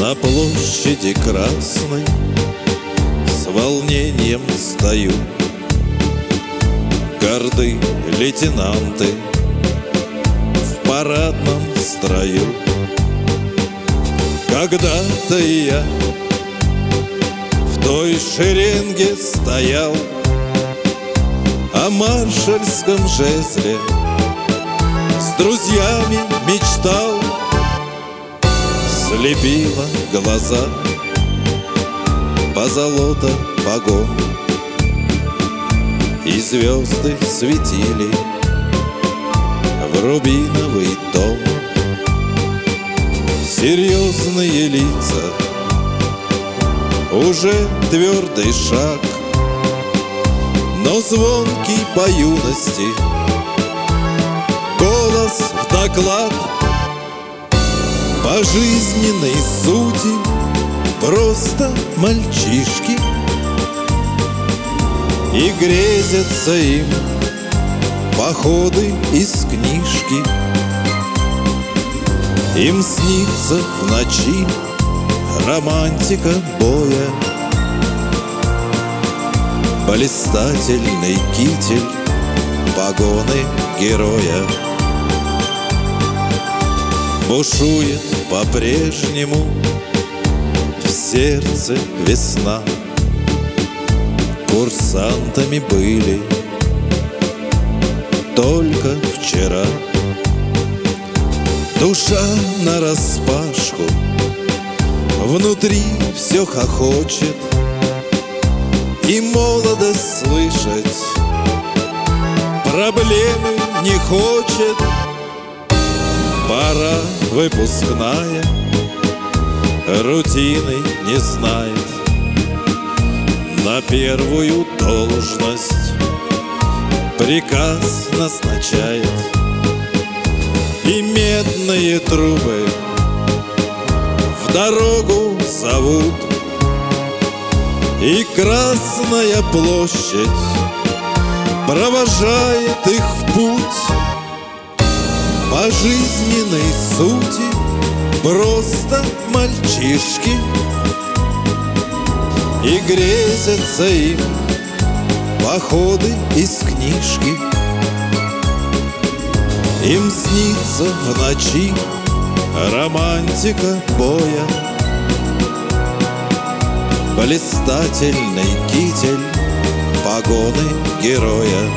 На площади Красной с волнением стою. Горды лейтенанты в парадном строю. Когда-то и я в той шеренге стоял, о маршальском жезле с друзьями мечтал. Слепило глаза позолота погон, и звезды светили в рубиновый дом. Серьезные лица, уже твердый шаг, но звонкий по юности голос в доклад. По жизненной сути просто мальчишки, и грезятся им походы из книжки. Им снится в ночи романтика боя, блистательный китель, погоны героя. Бушует по-прежнему в сердце весна. Курсантами были только вчера. Душа нараспашку, внутри все хохочет, и молодость слышать проблемы не хочет. Пора выпускная, рутины не знает. На первую должность приказ назначает, и медные трубы в дорогу зовут, и Красная площадь провожает их в путь. По жизненной сути просто мальчишки, и грезятся им походы из книжки. Им снится в ночи романтика боя, блистательный китель, погоны героя.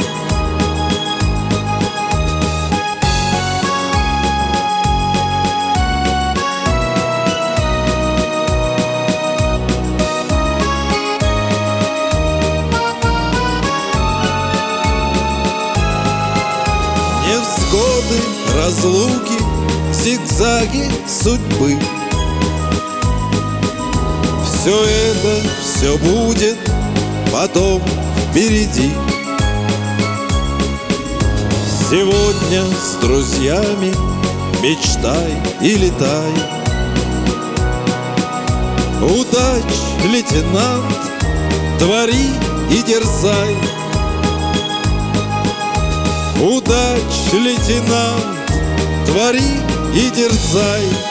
Невзгоды, разлуки, зигзаги судьбы. Все будет потом впереди. Сегодня с друзьями мечтай и летай. Удач, лейтенант, твори и дерзай. Удач, лейтенант, твори и дерзай.